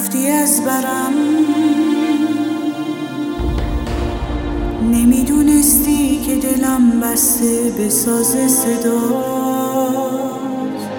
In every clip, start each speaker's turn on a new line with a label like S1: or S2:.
S1: رفتی از برم، نمیدونستی که دلم بسته به ساز صدات.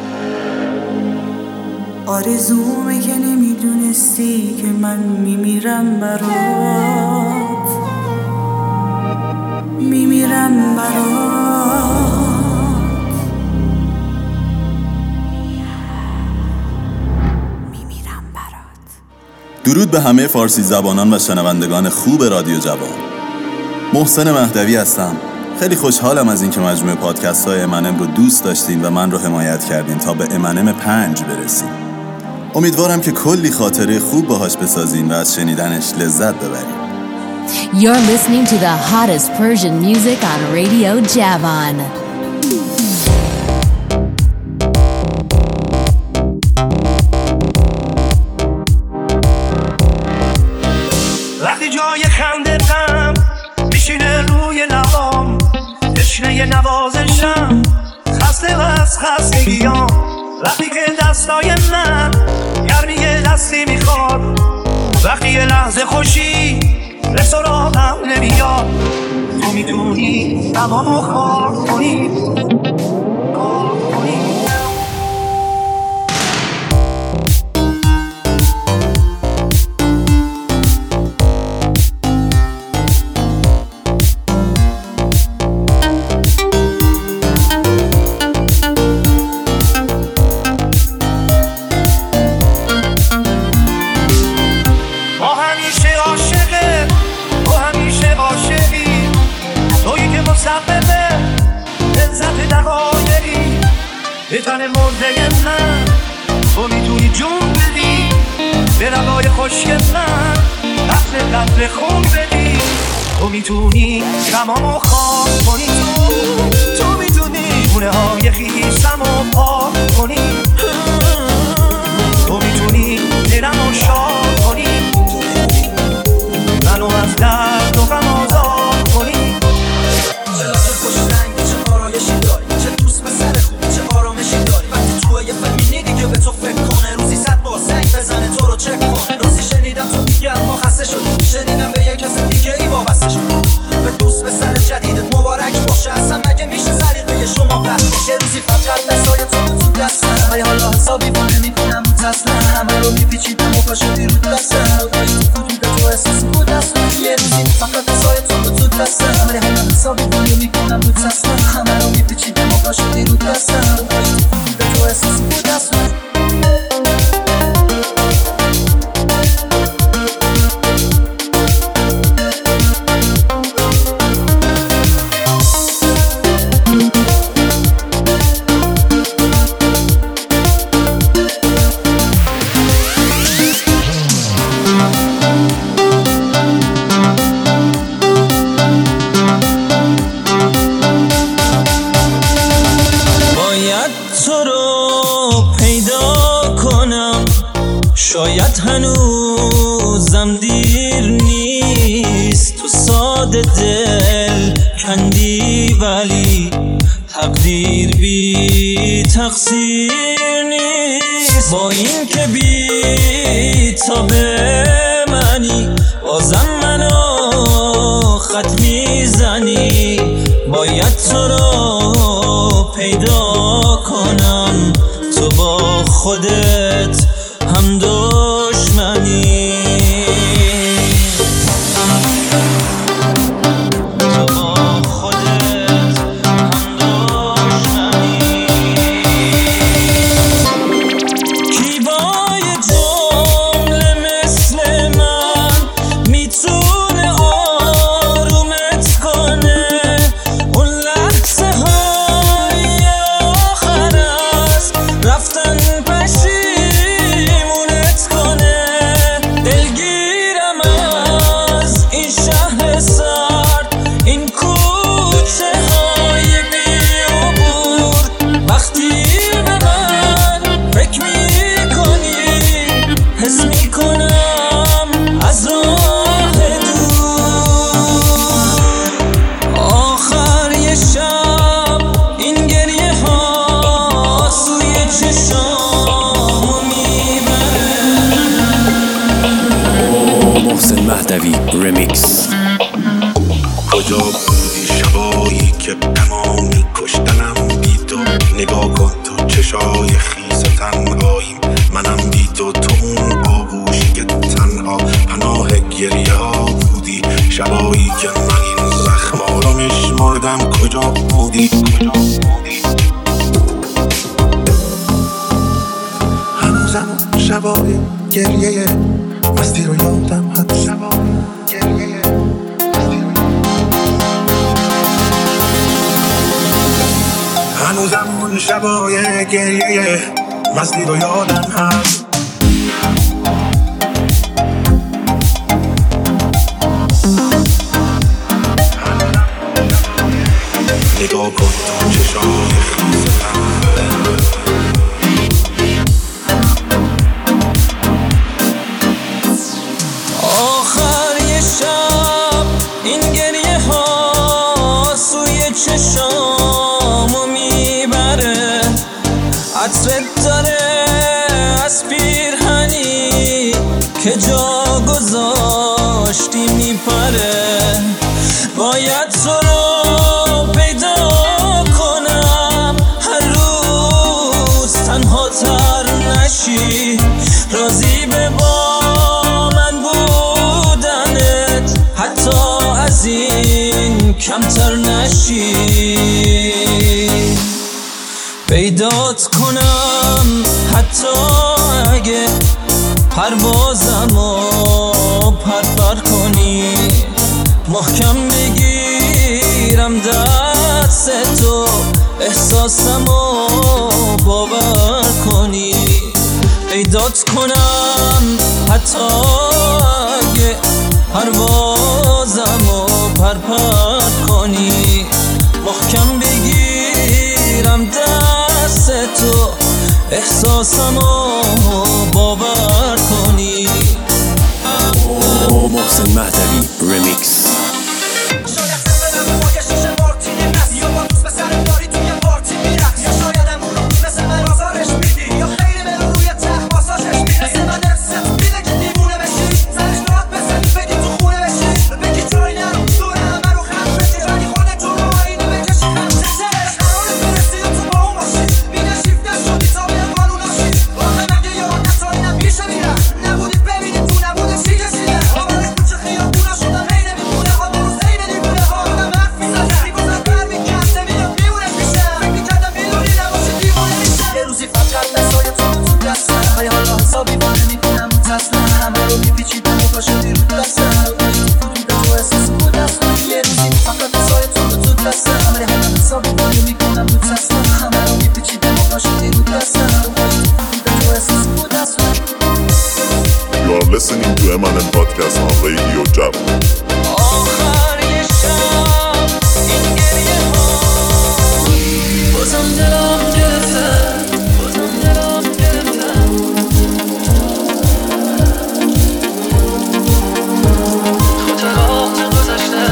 S1: آرزومه که نمیدونستی که من میمیرم برات، میمیرم برات.
S2: درود به همه فارسی زبانان و شنوندگان خوب رادیو جوان. محسن مهدوی هستم. خیلی خوشحالم از اینکه مجموعه پادکست های امنم رو دوست داشتین و من رو حمایت کردین تا به امنم 5 برسیم. امیدوارم که کلی خاطره خوب باهاش بسازین و از شنیدنش لذت ببرین.
S3: You're listening to the hottest Persian music on Radio Javan.
S4: وقتی جای خنده غم میشینه روی لبام، تشنه نوازشم، خسته و از خستگیام. وقتی که دستای من گرمی دستی میخواد، وقتی یه لحظه خوشی به سراغم نمیاد، تو میدونی تمامو کار کنی. به تن مرده من تو میتونی جون بدی، به لبای خشک من قطره خون بدی، تو میتونی تمامو خواب کنی، تو میتونی خونه های خیسمو پاک کنی، تو میتونی دلمو شاد کنی، منو از درد و غم آزاد کنی. چه لحظه خوش رنگی، چه آرایشی داری، چه دوست به سر خوب، چه آرامشی داری. وقتی تو یه فهمیدی که به تو فکر کنه، روزی 100 بار سنگ بزنه تو رو چک کنه. روزی شنیدم تو دیگه اما خسته شدی، شنیدم به یک کس دیگه ای وابسته شدی. به دوست به سر جدیدت مبارک باشه، اصلا مگه میشه سلیقه شما بس بشه؟ روزی فقط دستای تو دستم، ولی حالا حسابی با نمیکنم رو دستم، همه رو میپیچیدم و پاشدی رو دستم، تو احساس بود دستم. یه روزی فقط دستای تو دستم، ولی حالا حسابی با نمیکنم رو دستم، همه رو میپیچیدم و پاشدی رو دستم، تو احساس بود دستم.
S5: شاید هنوزم دیر نیست، تو ساده دل کندی ولی تقدیر بی تقصیر نیست. با این که بی تاب منی بازم منو خط میزنی، باید تو رو پیدا کنم، تو با خودت هم دشمنی، تو با خودت هم دشمنی. کی با یه جمله مثل من میتونه آرومت کنه؟ اون لحظه های آخر است رفتن پشی
S6: مهدوی رمیکس.
S7: کجا بودی شبایی که تمامی کشتنم بی تو؟ نگاه کن تو چشای خیس تنهاییم، منم بی تو اون آغوشی که تنها پناه گریه ها بودی. شبایی که من این زخما رو میشمردم، کجا بودی؟ هنوزم شبای گریه مستی رو یادم هست، شبای گریه مستی رو هنوزم اون شبای گریه مستی رو یادم هست. نگاه کن تو چشای خیزتم،
S5: آخر یه شب این گریه ها سوی چشامو میبره، عطرت داره از پیرهنی که جا گذاشتی میپره. باید تو رو پیدا کنم هر روز تنها تر نشی، راضی به با من بودنت حتی از این کمتر نشی. پیدات کنم حتی اگه پروازمو پرپر کنی، محکم بگیرم دست تو احساسمو باور کنی. پیدات کنم حتی اگه پروازمو پرپر کنی، محکم بگیرم دست تو احساسمو باور کنی.
S6: محسن مهدوی رمیکس.
S4: شاید سفرم با یه شیشه مارتینی مست، یا با دوست به سر داری توی پارتی میرقص، یا شاید امون رو مثل من آزارش میدی، یا خیلی منو روی ته ماساژش میدی. مثل من دستت میده که دیوونه بشی، سرش راحت بزنی بدی تو خونه بشی، بگی جایی نرو دور همه رو خم بشی، ولی خودتون رو آینه بکشی خم سرش قراره برسی و تو با اون باشی، بینه شیفت نشدی تا به قانون هاشی. آخه مگه یه آدم اینم پیشه میرن، نبودی ببینی تو نبوده چی کشیدن. آمده کوچه خیابونا شدن هی نمیخونه ها، برو زین دیوونه ها. آدم حرف میزنه میگوزن بر میکرد نمیدم دیوونه میشن، فکر میکردم میدونی نباشی دیوونه میشن. یه روزی فقط دستای تو دستم، ولی حالا حسابی با نمیکنم تصمیم، همه رو میپیچیدم و پاشدی رو دستم، به تو احساس بود دستم. یه روزی فقط دستای تو دستم، ولی حالا حسابی با نمیکنم تصمیم، همه رو میپیچیدم و پاشدی رو دستم، به تو احساس بود دستم.
S8: You are listening to M&M Podcast on Radio Java.
S5: آخر یه شب این گریه ها بازم دلم گرفته، بازم دلم گرفته. خاطرات گذشته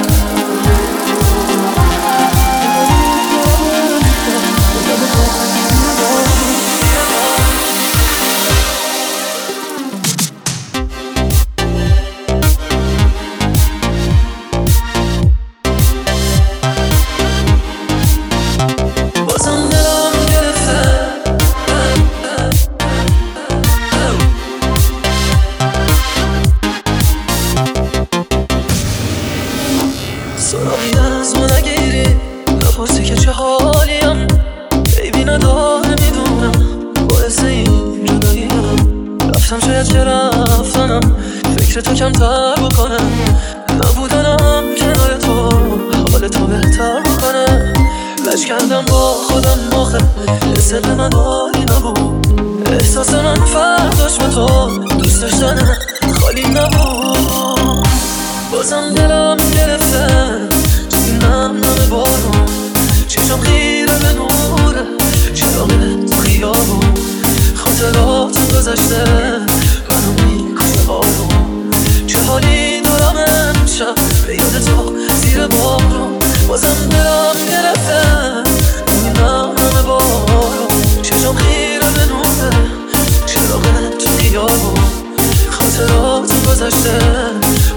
S5: سراغی از ما نگیری، نپرسی که چه حالیم، بیبی نداره میدونم باعث این جداییم. رفتم شاید که رفتنم فکر تو کمتر بکنم، نبودنم کنار تو حال تو بهتر بکنه. لج کردم با خودم آخه حس به من حالی نبود، احساس من فرداش به تو دوست داشتن خالی نبود. بازم دلم گرفته توی نم بارون، چشم خیره به نوره چراغ تو خیابون. خاطرات گذشته منو میکشه آروم، چه حالی دارم امشب به یاد تو زیر بارون. بازم دلم گرفته توی نم بارون، چشم خیره به نوره چراغ تو خیابون. خاطرات گذشته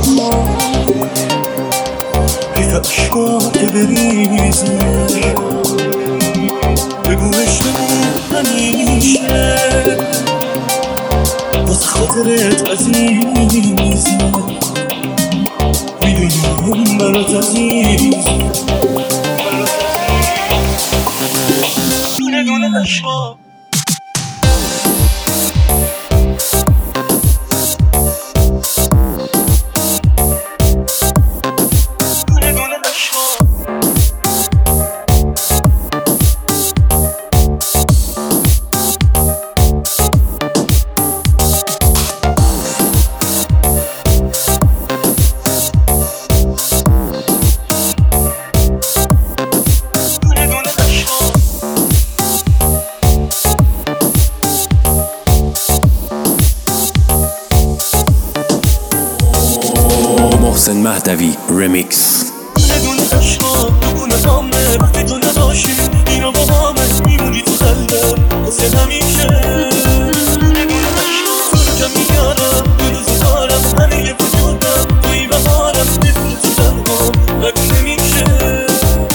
S4: ریخ اشکات بریزه بگو عشقمون همیشه واسه خاطرت عزیزه میدونم برات عزیزه دونه دونه اشکات
S6: محسن مهدوی رمیکس.
S4: دونه عشقا دونه همه وقتی تو نداشتی اینا با همه میمونی تو قلبه واسه همیشه دونه عشقا تو که میگردم دو روز دارم همه یه وجودم توی بهارم بدون تو تنها نگو نمیشه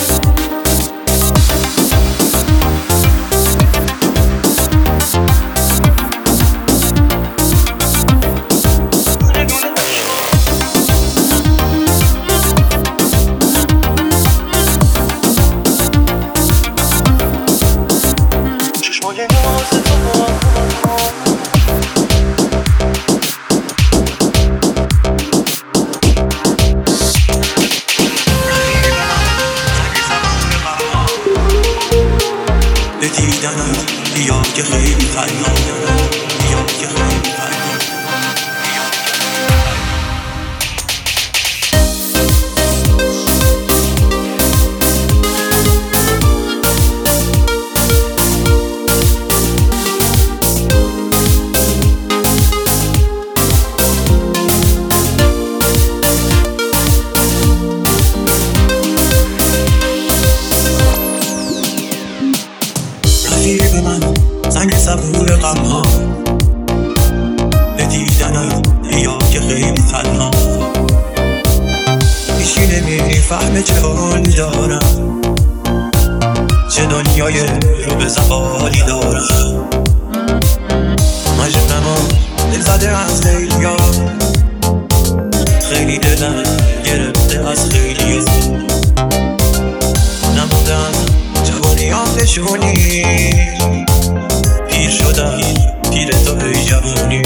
S4: بیا که خیلی خیلی بیا که خیلی خیلی زنگ صبور غمها به دیدنت بیا که خیلی تنها هیچی نمیفهمه چه حالی دارم چه دنیای رو به زوالی دارم مجنونم دل زده از خیلیا خیلی دلم گرفته از خیلیا نمونده از جوانیام نشونی پیر شدم پیر تو ای جوانی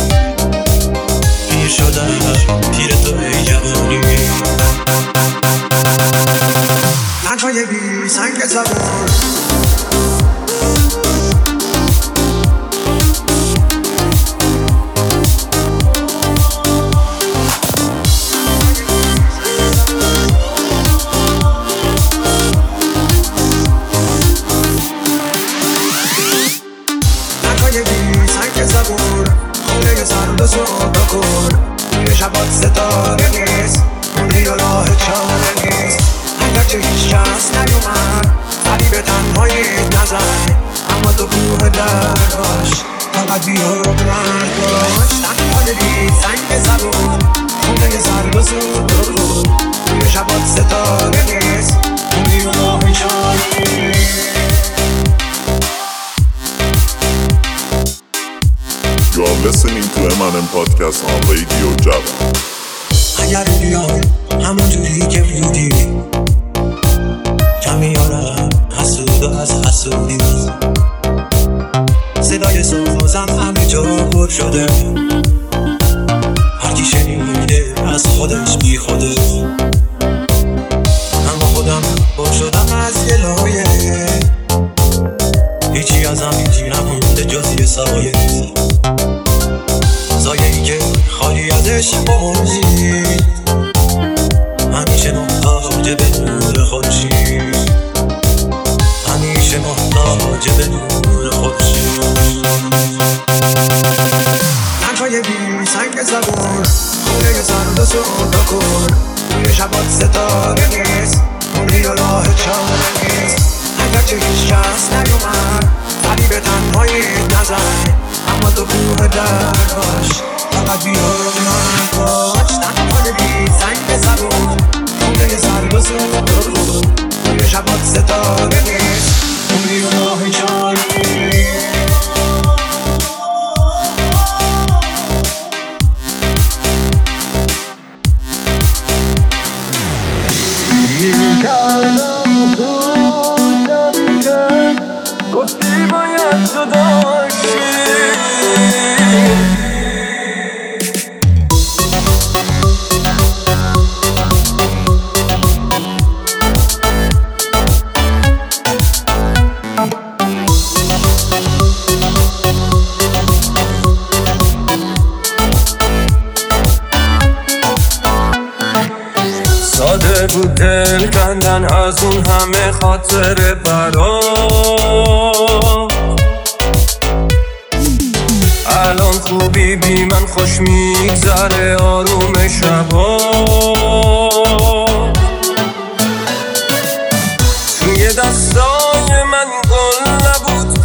S4: پیر شدم پیر تو ای جوانی نجای بی سنگ زبون خونه سرد و صبح کن توی شبات ستاره نیست موندی و راه چاره نیست اگرچه هیچ کس نیومد سری به تنهاییت نزن اما تو کوه درد باش فقط بیا و برد باش تنها بی سنگ زبون خونه سرد و صبح کن توی شبات ستاره نیست موندی و راه چاره نیست.
S8: You are listening to M&M Podcast on Radio Java.
S4: اگر بیای همون جوری که بودی کمی یارم حسود و از حسودی صدای سازم همه جا پر شده هرکی شنیده از خودش بی خوده اما خودم پر شدم از یه لایه هیچی ازم هیچی نمونده جز یه سایه زایه‌ای که خالی ازش موجی همیشه محتاج به نور خورشید همیشه محتاج به نور خورشید نجای بی سنگ زبون خونه سرد و صبح کن توی شبات ستاره نیست موندی و راه چاره نیست اگرچه هیچ کس نیومد سری به تنهاییت نزن اما تو کوه درد باش فقط بیا من باش تنها بی زنگ زبون خونه سر و سرون توی شبات ستاره نیست اونی و ماه چاری
S5: کردم تو شبی که گفتی باید جدا شی ساده بود دل کندن از اون همه خاطر برا الان خوبی بی من خوش میگذره آروم شبا توی دستای من گل نبود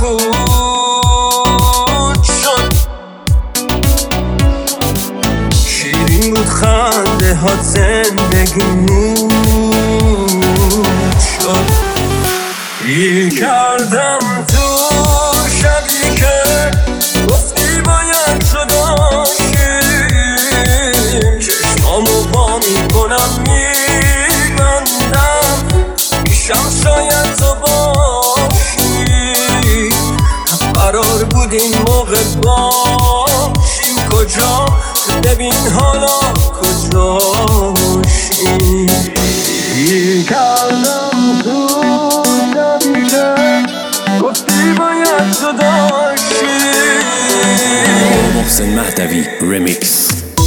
S5: پود شد شیرین بود خنده ها زندگی نور شد گیر کردم تو شبی که گفتی باید جدا شیم چشمامو با میکنم میبندم میشم شاید تو باشی قرار بود این موقع باشیم کجا ببین حالا کجاشی گیر کردم تو شبی که گفتی باید جدا شی
S6: محسن مهدوی رمیکس.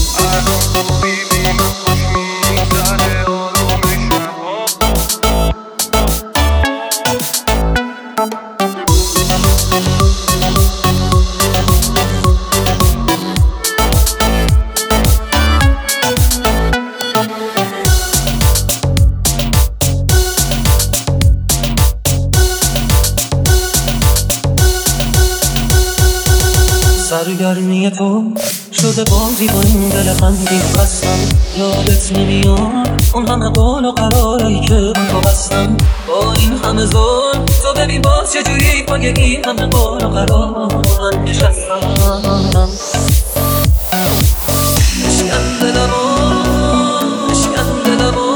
S5: سرگرمی تو شده بازی با این دل خندی خستم یادت نمیاد اون همه قول و قراری که من تو بستم با این همه ظلم تو ببین باز چجوری پای این همه قول و قرار من نشستم بشکن دلمو بشکن دلمو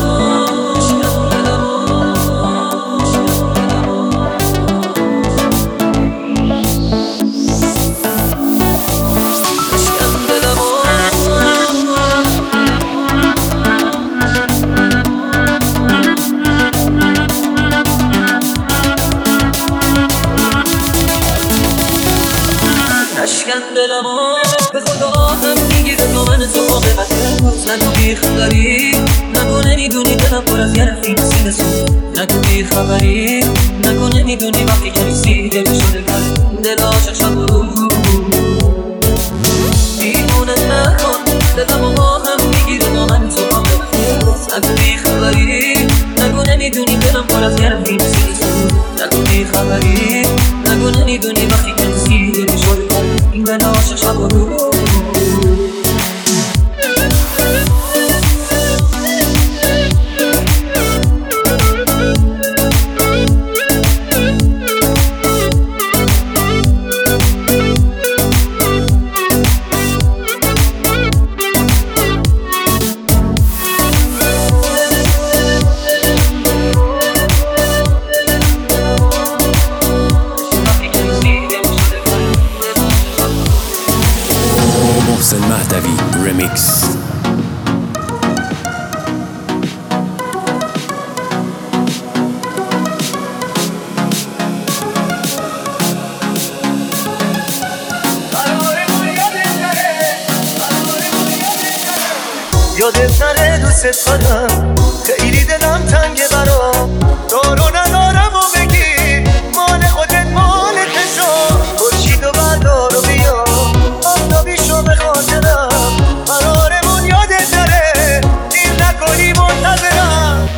S5: دلمو به خدا هم میگیره تو من تو موقعت نگو بیخبری نگو نمیدونی دلم پر از گرفتی نسید سو نگو بیخبری نگو نمیدونی وقتی که رسیده شده کرد دل عاشق شد و دیوونت نکن دلمو با هم میگیره تو من تو موقعت نگو بیخبری نگو نمیدونی دلم پر از گرفتی نسید سو نگو بیخبری نگو نمیدونی وقتی که رسیده شده کرد این دل عاشق شد و
S6: محسن مهدوی رمیکس.
S5: یادت نره دوست دارم خیلی دلم تنگه برام دارو ندارم و بگی مال خودت مال تشا خورشید و بردار و بیا آفتابی شو به خاطرم قرارمون یادت نره دیر نکنی منتظرم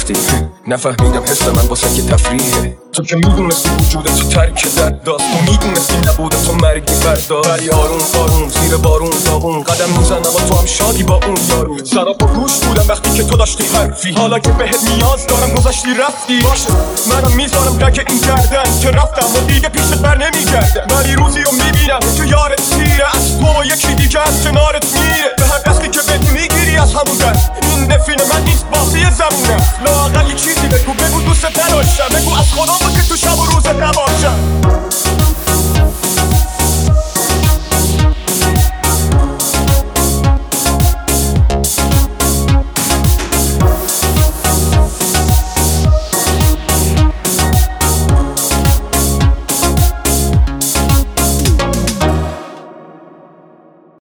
S9: رفتی نفهمیدم حس من واسه که تفریحه تو که میدونستی وجودت تو ترک درد داست تو میدونستی نبوده تو مرگی برداشت ولی آروم آروم زیر بارون داغون قدم میزنم و تو هم شادی با اون یارو سراب و گوش بودم وقتی که تو داشتی حرفی حالا که بهت نیاز دارم گذاشتی رفتی باشه منم میذارم رگ این گردن که رفتم و دیگه پیشت بر نمیگردم ولی روزی رو میبینم که یارت تیره از تو و یکی دیگه از کنارت میره به هر دستی که بهت میگیری از همون دست این نفین من نیست بازی زمونه لااقل یه چیزی بگو دوست نداشتم بگو از خودم باشه تو شب و روزت نباشم